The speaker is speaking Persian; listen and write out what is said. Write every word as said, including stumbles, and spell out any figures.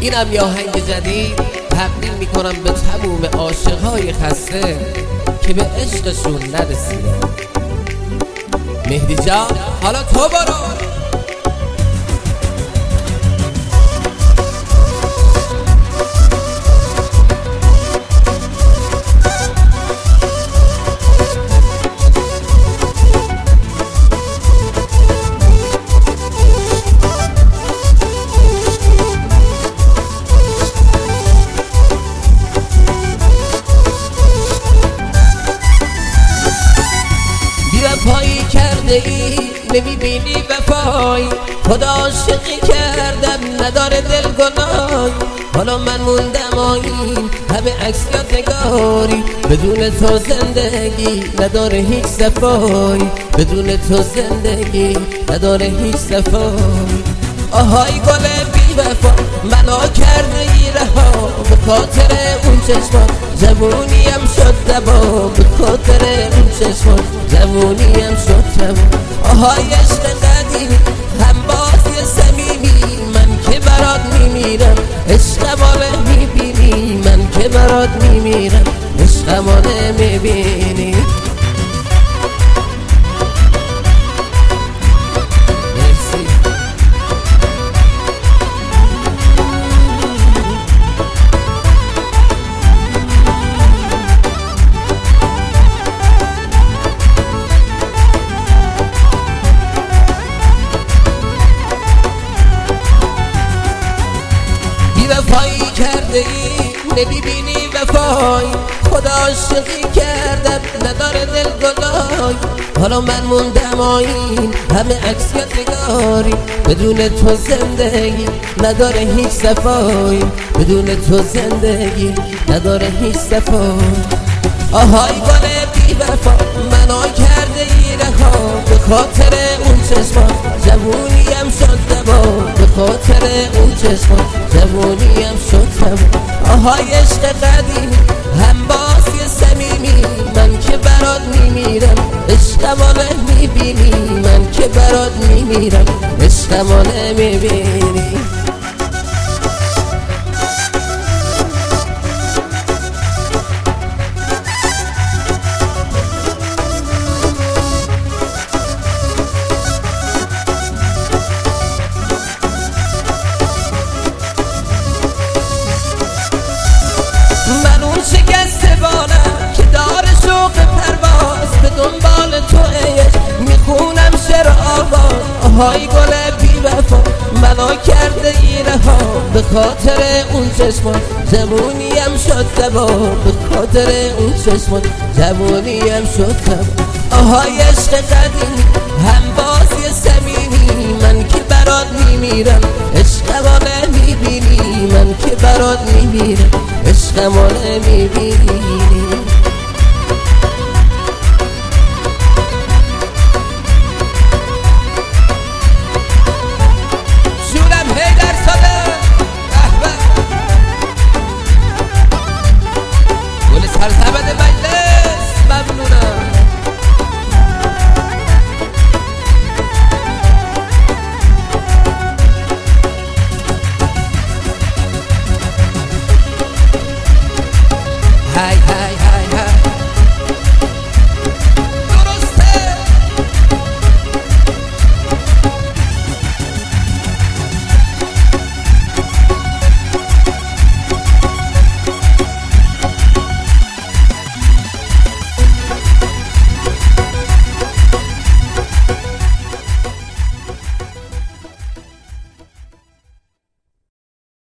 اینم یه آهنگ جدید تقدیم میکنم به تموم عاشقهای خسته که به عشقشون نرسیدن. مهدی جان حالا تو برو. وفایی کرده ای نمیبینی وفایی، خدا عاشقی کردم نداره دل گناهی. حالا من موندم آیین همه عکس یادگاری، بدون تو زندگی نداره هیچ صفایی، بدون تو زندگی نداره هیچ صفایی. آهای گل بی وفا منو کرده ای رها، به خاطر اون چشمان جوونیم شد دبا، به خاطر اون چشمان جوونیم شد دبا. آهای عشق قدیمی همبازی صمیمی، من که برات میمیرم عشقمانه میبینی، من که برات میمیرم عشقمانه میبینی. وفایی کرده ای نمیبینی وفایی، خدا عاشقی کردم نداره دل گناهی. حالا من موندم آیین همه عکس یادگاری، بدون تو زندگی نداره هیچ صفایی، بدون تو زندگی نداره هیچ صفایی. آهای گل بی وفا منو کرده ای رها، به خاطر اون چشمان جوونیم شد دبا، به خاطر اون چشمان جوونیم شد دبا. آهای عشق قدیمی همبازی صمیمی، من که برات میمیرم عشقمانه میبینی، من که برات میمیرم عشقمانه میبینی. من اون شکسته بالم که داره شوق پرواز، به دنبال تو عشق میخونم شعر آواز. آهای گل بی وفا منو کرده ای رها، به خاطر اون چشمان جوونیم شد دبا، به خاطر اون چشمان جوونیم شد دبا. آهای عشق قدیمی همبازی صمیمی، من که برات میمیرم عشقمانه میبینی، من که برات میمیرم عشقمانه میبینی.